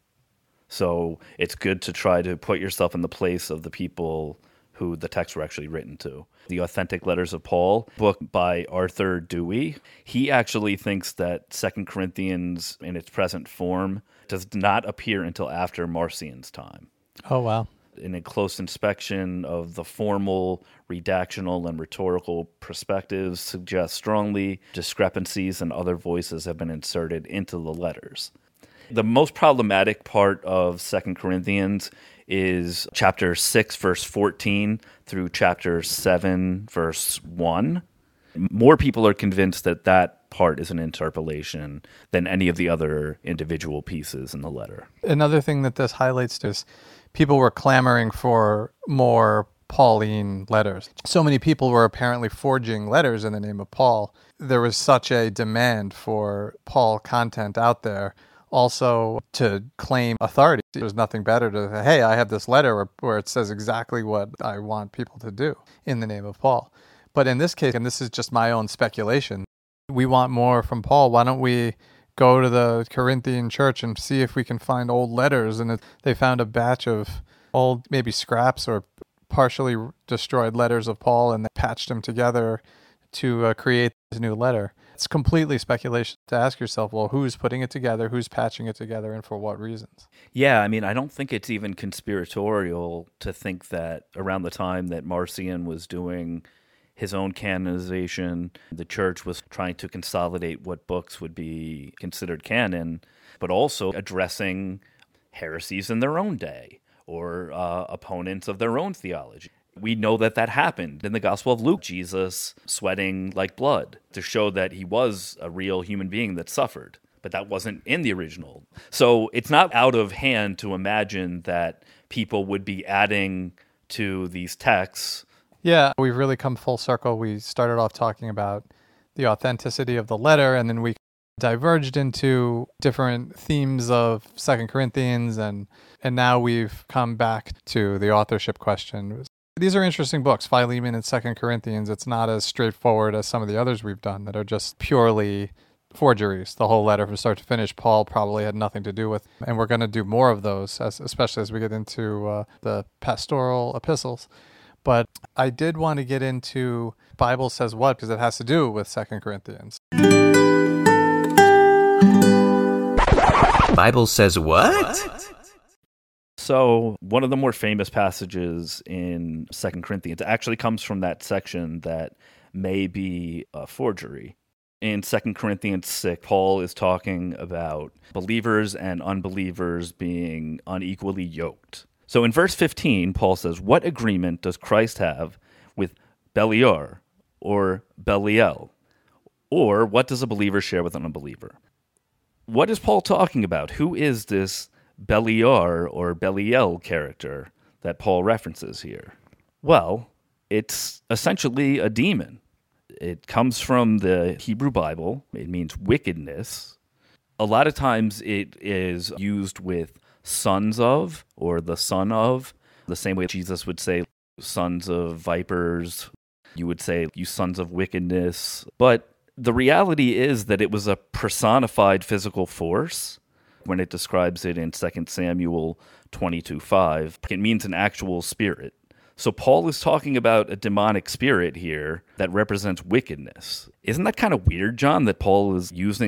So it's good to try to put yourself in the place of the people who the texts were actually written to. The Authentic Letters of Paul, book by Arthur Dewey, he actually thinks that 2 Corinthians in its present form does not appear until after Marcion's time. Oh, wow. In a close inspection of the formal, redactional, and rhetorical perspectives suggests strongly discrepancies and other voices have been inserted into the letters. The most problematic part of 2 Corinthians is chapter 6, verse 14 through chapter 7, verse 1. More people are convinced that part is an interpolation than any of the other individual pieces in the letter. Another thing that this highlights is people were clamoring for more Pauline letters. So many people were apparently forging letters in the name of Paul. There was such a demand for Paul content out there. Also, to claim authority. There's nothing better to say, hey, I have this letter where it says exactly what I want people to do in the name of Paul. But in this case, and this is just my own speculation, we want more from Paul. Why don't we go to the Corinthian church and see if we can find old letters? And they found a batch of old, maybe scraps or partially destroyed letters of Paul, and they patched them together to create this new letter. It's completely speculation to ask yourself, well, who's putting it together, who's patching it together, and for what reasons? Yeah, I mean, I don't think it's even conspiratorial to think that around the time that Marcion was doing his own canonization, the church was trying to consolidate what books would be considered canon, but also addressing heresies in their own day or opponents of their own theology. We know that happened in the Gospel of Luke, Jesus sweating like blood to show that he was a real human being that suffered, but that wasn't in the original. So it's not out of hand to imagine that people would be adding to these texts. Yeah, we've really come full circle. We started off talking about the authenticity of the letter, and then we diverged into different themes of 2 Corinthians, and now we've come back to the authorship question. These are interesting books, Philemon and 2 Corinthians. It's not as straightforward as some of the others we've done that are just purely forgeries. The whole letter from start to finish, Paul probably had nothing to do with. And we're going to do more of those, especially as we get into the pastoral epistles. But I did want to get into Bible says what, because it has to do with 2 Corinthians. Bible says what? So one of the more famous passages in 2 Corinthians actually comes from that section that may be a forgery. In 2 Corinthians 6, Paul is talking about believers and unbelievers being unequally yoked. So in verse 15, Paul says, what agreement does Christ have with Beliar or Belial? Or what does a believer share with an unbeliever? What is Paul talking about? Who is this Beliar or Belial character that Paul references here? Well, it's essentially a demon. It comes from the Hebrew Bible. It means wickedness. A lot of times it is used with sons of or the son of, the same way Jesus would say sons of vipers. You would say, you sons of wickedness. But the reality is that it was a personified physical force. When it describes it in 2 Samuel 22:5, it means an actual spirit. So Paul is talking about a demonic spirit here that represents wickedness. Isn't that kind of weird, John, that Paul is using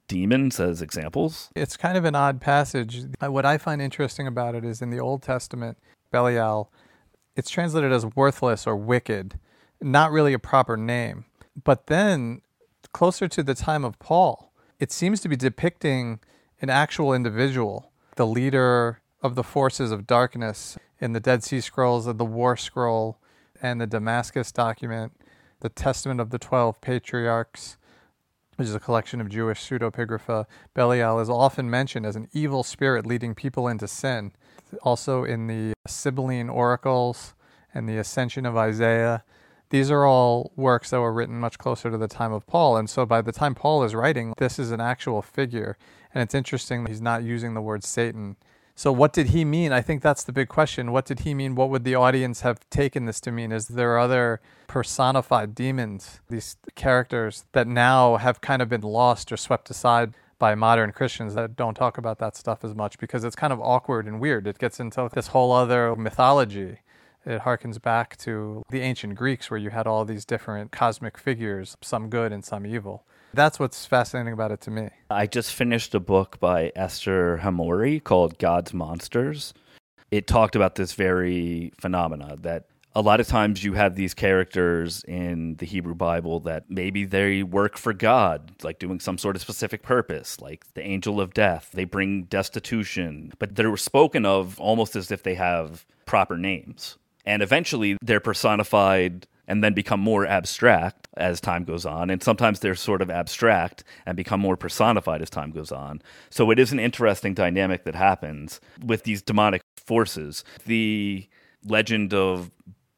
demons as examples? It's kind of an odd passage. What I find interesting about it is in the Old Testament, Belial, it's translated as worthless or wicked, not really a proper name. But then, closer to the time of Paul, it seems to be depicting an actual individual, the leader of the forces of darkness in the Dead Sea Scrolls, and the War Scroll, and the Damascus document, the Testament of the 12 Patriarchs, which is a collection of Jewish pseudepigrapha. Belial is often mentioned as an evil spirit leading people into sin. Also in the Sibylline Oracles and the Ascension of Isaiah. These are all works that were written much closer to the time of Paul. And so by the time Paul is writing, this is an actual figure. And it's interesting that he's not using the word Satan. So what did he mean? I think that's the big question. What did he mean? What would the audience have taken this to mean? Is there other personified demons, these characters that now have kind of been lost or swept aside by modern Christians that don't talk about that stuff as much because it's kind of awkward and weird. It gets into this whole other mythology. It harkens back to the ancient Greeks where you had all these different cosmic figures, some good and some evil. That's what's fascinating about it to me. I just finished a book by Esther Hamori called God's Monsters. It talked about this very phenomena that a lot of times you have these characters in the Hebrew Bible that maybe they work for God, like doing some sort of specific purpose, like the angel of death. They bring destitution, but they're spoken of almost as if they have proper names. And eventually they're personified and then become more abstract as time goes on. And sometimes they're sort of abstract and become more personified as time goes on. So it is an interesting dynamic that happens with these demonic forces. The legend of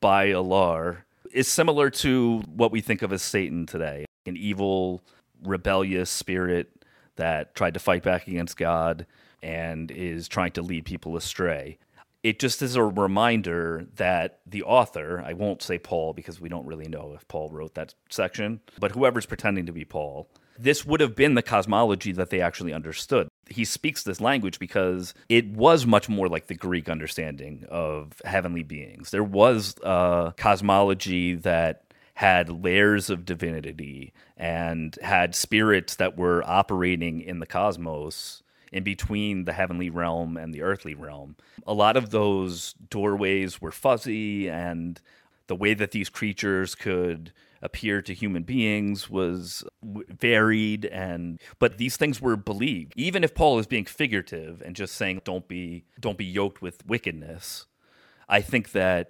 Baalar is similar to what we think of as Satan today, an evil, rebellious spirit that tried to fight back against God and is trying to lead people astray. It just is a reminder that the author, I won't say Paul because we don't really know if Paul wrote that section, but whoever's pretending to be Paul, this would have been the cosmology that they actually understood. He speaks this language because it was much more like the Greek understanding of heavenly beings. There was a cosmology that had layers of divinity and had spirits that were operating in the cosmos in between the heavenly realm and the earthly realm. A lot of those doorways were fuzzy, and the way that these creatures could appear to human beings was varied, but these things were believed. Even if Paul is being figurative and just saying don't be yoked with wickedness, I think that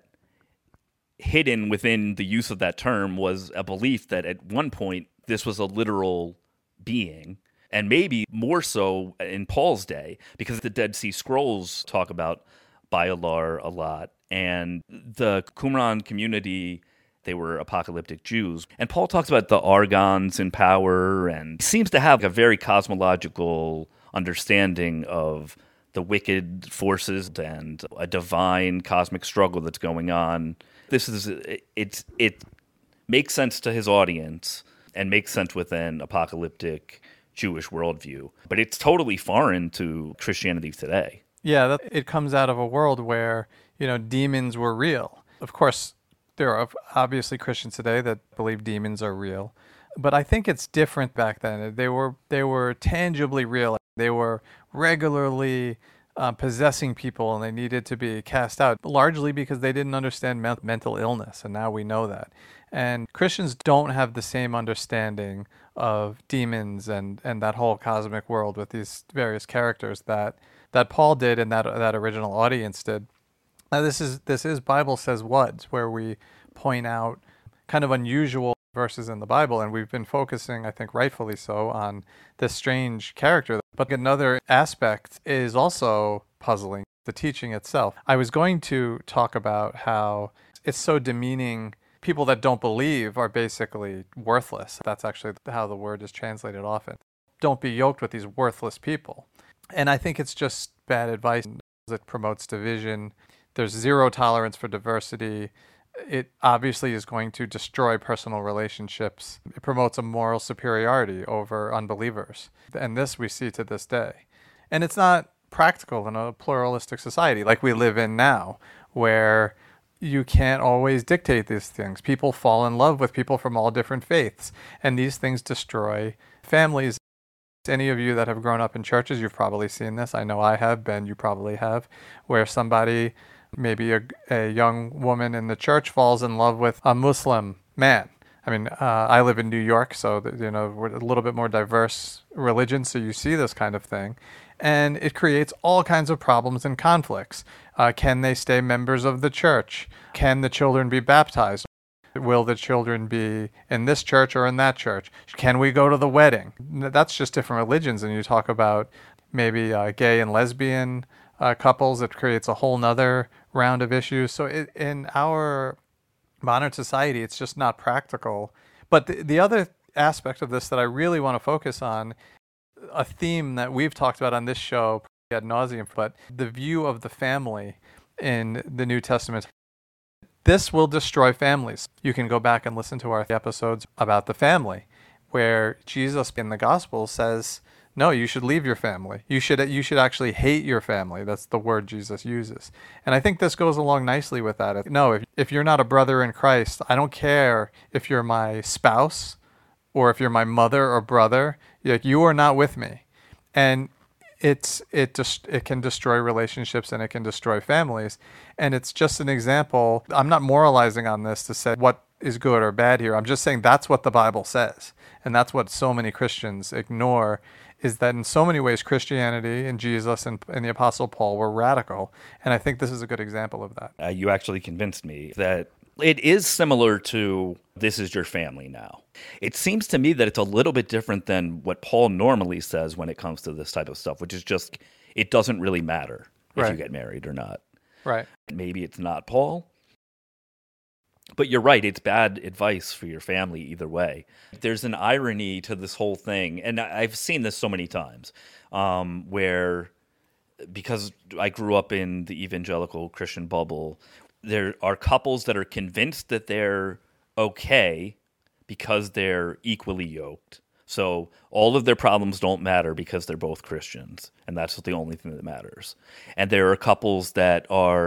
hidden within the use of that term was a belief that at one point this was a literal being. And maybe more so in Paul's day, because the Dead Sea Scrolls talk about Baalar a lot. And the Qumran community, they were apocalyptic Jews. And Paul talks about the Argons in power and seems to have a very cosmological understanding of the wicked forces and a divine cosmic struggle that's going on. It makes sense to his audience and makes sense with an apocalyptic Jewish worldview, but it's totally foreign to Christianity today. Yeah, it comes out of a world where, demons were real. Of course, there are obviously Christians today that believe demons are real, but I think it's different back then. They were tangibly real. They were regularly possessing people, and they needed to be cast out, largely because they didn't understand mental illness, and now we know that. And Christians don't have the same understanding of demons and that whole cosmic world with these various characters that Paul did and that original audience did. Now this is Bible Says What, where we point out kind of unusual verses in the Bible, and we've been focusing, I think rightfully so, on this strange character. But another aspect is also puzzling, the teaching itself. I was going to talk about how it's so demeaning. People that don't believe are basically worthless. That's actually how the word is translated often. Don't be yoked with these worthless people. And I think it's just bad advice. It promotes division. There's zero tolerance for diversity. It obviously is going to destroy personal relationships. It promotes a moral superiority over unbelievers. And this we see to this day. And it's not practical in a pluralistic society like we live in now, where you can't always dictate these things. People fall in love with people from all different faiths, and these things destroy families. Any of you that have grown up in churches, you've probably seen this. I know I have. Ben, you probably have, where somebody, maybe a young woman in the church, falls in love with a Muslim man. I mean, I live in New York, so we're a little bit more diverse religion, so you see this kind of thing. And it creates all kinds of problems and conflicts. Can they stay members of the church? Can the children be baptized? Will the children be in this church or in that church? Can we go to the wedding? That's just different religions. And you talk about maybe gay and lesbian couples, it creates a whole nother round of issues. So in our modern society, it's just not practical. But the other aspect of this that I really want to focus on, a theme that we've talked about on this show ad nauseum, but the view of the family in the New Testament. This will destroy families. You can go back and listen to our episodes about the family, where Jesus in the gospel says, no, you should leave your family. You should actually hate your family. That's the word Jesus uses. And I think this goes along nicely with that. No, if you're not a brother in Christ, I don't care if you're my spouse or if you're my mother or brother, you are not with me. And it can destroy relationships and it can destroy families. And it's just an example. I'm not moralizing on this to say what is good or bad here. I'm just saying that's what the Bible says. And that's what so many Christians ignore, is that in so many ways Christianity and Jesus and the Apostle Paul were radical. And I think this is a good example of that. You actually convinced me that it is similar to this is your family now. It seems to me that it's a little bit different than what Paul normally says when it comes to this type of stuff, which is just it doesn't really matter if you get married or not. Right. Maybe it's not Paul. But you're right, it's bad advice for your family either way. There's an irony to this whole thing, and I've seen this so many times, where, because I grew up in the evangelical Christian bubble, there are couples that are convinced that they're okay because they're equally yoked. So all of their problems don't matter because they're both Christians, and that's the only thing that matters. And there are couples that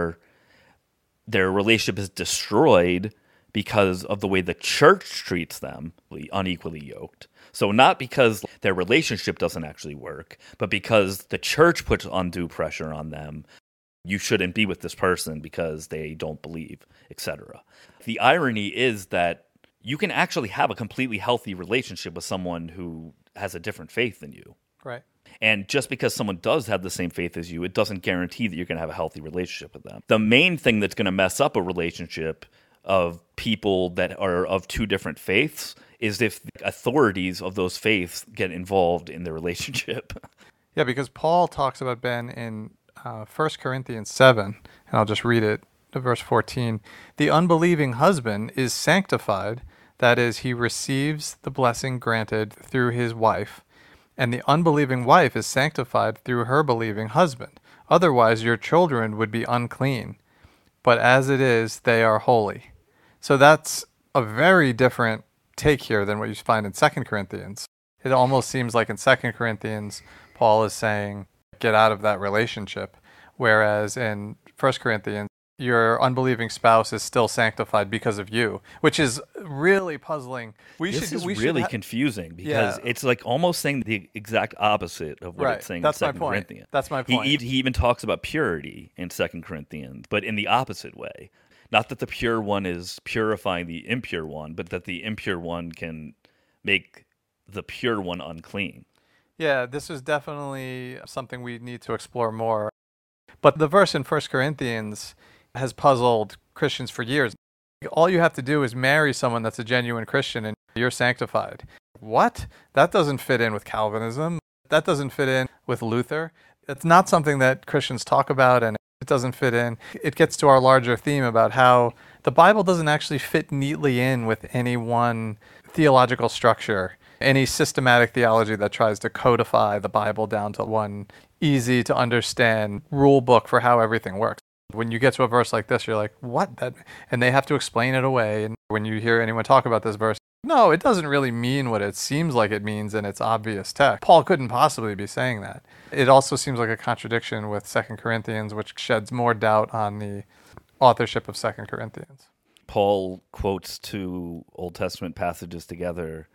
their relationship is destroyed because of the way the church treats them, unequally yoked. So not because their relationship doesn't actually work, but because the church puts undue pressure on them. You shouldn't be with this person because they don't believe, etc. The irony is that you can actually have a completely healthy relationship with someone who has a different faith than you. Right. And just because someone does have the same faith as you, it doesn't guarantee that you're going to have a healthy relationship with them. The main thing that's going to mess up a relationship of people that are of two different faiths is if the authorities of those faiths get involved in the relationship. Yeah, because Paul talks about, Ben, in 1 Corinthians 7, and I'll just read it, verse 14. The unbelieving husband is sanctified, that is, he receives the blessing granted through his wife, and the unbelieving wife is sanctified through her believing husband. Otherwise, your children would be unclean, but as it is, they are holy. So that's a very different take here than what you find in 2 Corinthians. It almost seems like in 2 Corinthians, Paul is saying, get out of that relationship. Whereas in 1 Corinthians, your unbelieving spouse is still sanctified because of you, which is really puzzling. This is really confusing because it's like almost saying the exact opposite of what it's saying in 2 Corinthians. That's my point. He even talks about purity in 2 Corinthians, but in the opposite way. Not that the pure one is purifying the impure one, but that the impure one can make the pure one unclean. Yeah, this is definitely something we need to explore more. But the verse in 1 Corinthians has puzzled Christians for years. All you have to do is marry someone that's a genuine Christian and you're sanctified. What? That doesn't fit in with Calvinism. That doesn't fit in with Luther. It's not something that Christians talk about, and it doesn't fit in. It gets to our larger theme about how the Bible doesn't actually fit neatly in with any one theological structure, any systematic theology that tries to codify the Bible down to one easy to understand rule book for how everything works. When you get to a verse like this, you're like, what? And they have to explain it away. And when you hear anyone talk about this verse, no, it doesn't really mean what it seems like it means in its obvious text. Paul couldn't possibly be saying that. It also seems like a contradiction with 2 Corinthians, which sheds more doubt on the authorship of 2 Corinthians. Paul quotes two Old Testament passages together, but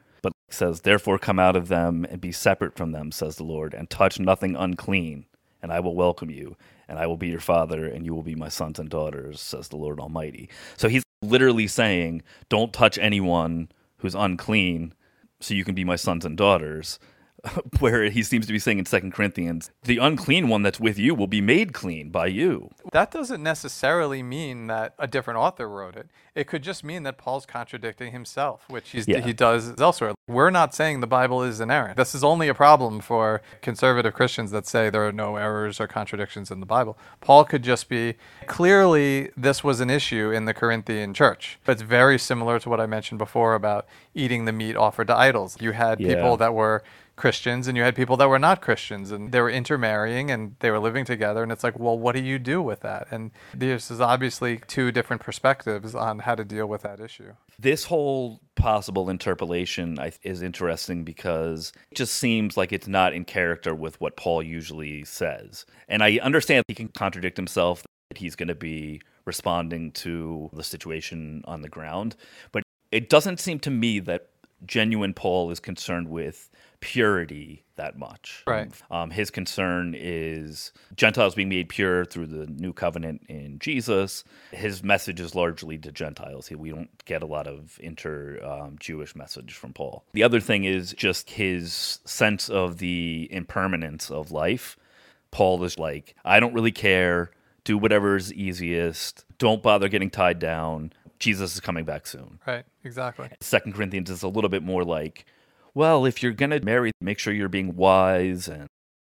It says, "Therefore come out of them and be separate from them, says the Lord, and touch nothing unclean, and I will welcome you, and I will be your father, and you will be my sons and daughters, says the Lord Almighty." So he's literally saying, don't touch anyone who's unclean so you can be my sons and daughters. Where he seems to be saying in 2 Corinthians, the unclean one that's with you will be made clean by you. That doesn't necessarily mean that a different author wrote it. It could just mean that Paul's contradicting himself, which he does elsewhere. We're not saying the Bible is inerrant. This is only a problem for conservative Christians that say there are no errors or contradictions in the Bible. Paul could just be, clearly this was an issue in the Corinthian church. It's very similar to what I mentioned before about eating the meat offered to idols. You had people that were Christians and you had people that were not Christians, and they were intermarrying and they were living together, and it's like, well, what do you do with that? And this is obviously two different perspectives on how to deal with that issue. This whole possible interpolation is interesting because it just seems like it's not in character with what Paul usually says. And I understand he can contradict himself, that he's going to be responding to the situation on the ground, but it doesn't seem to me that genuine Paul is concerned with purity that much. Right. His concern is Gentiles being made pure through the new covenant in Jesus. His message is largely to Gentiles. We don't get a lot of Jewish message from Paul. The other thing is just his sense of the impermanence of life. Paul is like, I don't really care. Do whatever is easiest. Don't bother getting tied down. Jesus is coming back soon. Right, exactly. 2 Corinthians is a little bit more like, well, if you're going to marry, make sure you're being wise. And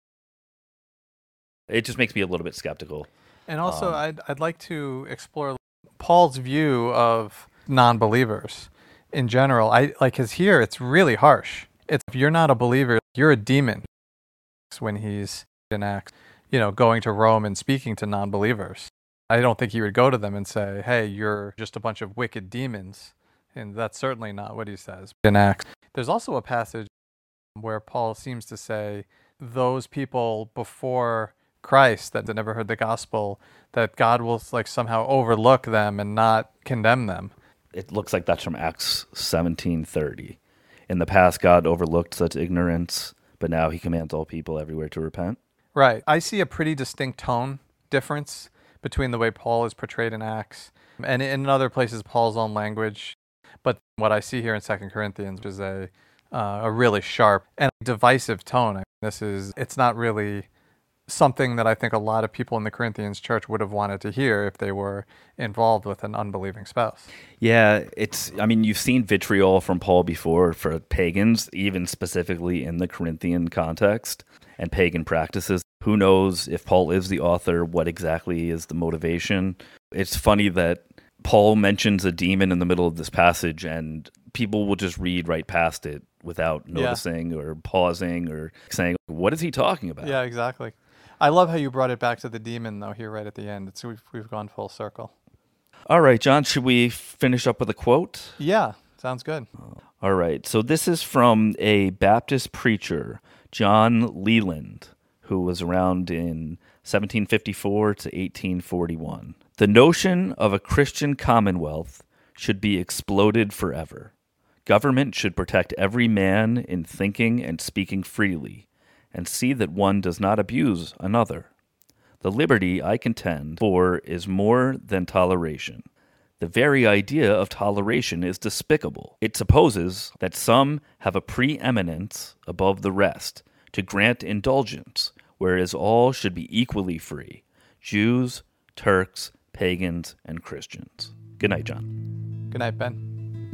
it just makes me a little bit skeptical. And also, I'd like to explore Paul's view of non-believers in general. Because here it's really harsh. If you're not a believer, you're a demon. When he's in Acts, going to Rome and speaking to non-believers. I don't think he would go to them and say, hey, you're just a bunch of wicked demons. And that's certainly not what he says in Acts. There's also a passage where Paul seems to say those people before Christ that never heard the gospel, that God will somehow overlook them and not condemn them. It looks like that's from Acts 17:30. In the past, God overlooked such ignorance, but now he commands all people everywhere to repent. Right. I see a pretty distinct tone difference between the way Paul is portrayed in Acts and in other places Paul's own language. But what I see here in 2 Corinthians is a really sharp and divisive tone. It's not really something that I think a lot of people in the Corinthians church would have wanted to hear if they were involved with an unbelieving spouse. Yeah, you've seen vitriol from Paul before for pagans, even specifically in the Corinthian context and pagan practices. Who knows if Paul is the author, what exactly is the motivation? It's funny that Paul mentions a demon in the middle of this passage, and people will just read right past it without noticing or pausing or saying, what is he talking about? Yeah, exactly. I love how you brought it back to the demon, though, here right at the end. We've gone full circle. All right, John, should we finish up with a quote? Yeah, sounds good. All right, so this is from a Baptist preacher, John Leland, who was around in 1754 to 1841. The notion of a Christian commonwealth should be exploded forever. Government should protect every man in thinking and speaking freely, and see that one does not abuse another. The liberty I contend for is more than toleration. The very idea of toleration is despicable. It supposes that some have a preeminence above the rest to grant indulgence, whereas all should be equally free, Jews, Turks, pagans, and Christians. Good night, John. Good night, Ben.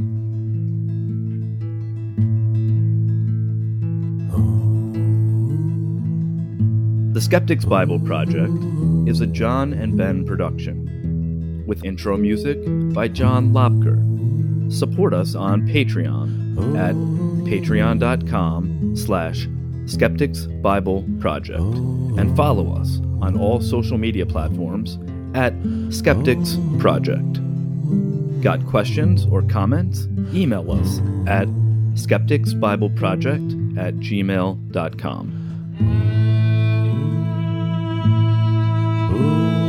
The Skeptics Bible Project is a John and Ben production, with intro music by John Lobker. Support us on Patreon at patreon.com/Skeptics Bible Project, and follow us on all social media platforms at Skeptics Project. Got questions or comments? Email us at skepticsbibleproject@gmail.com.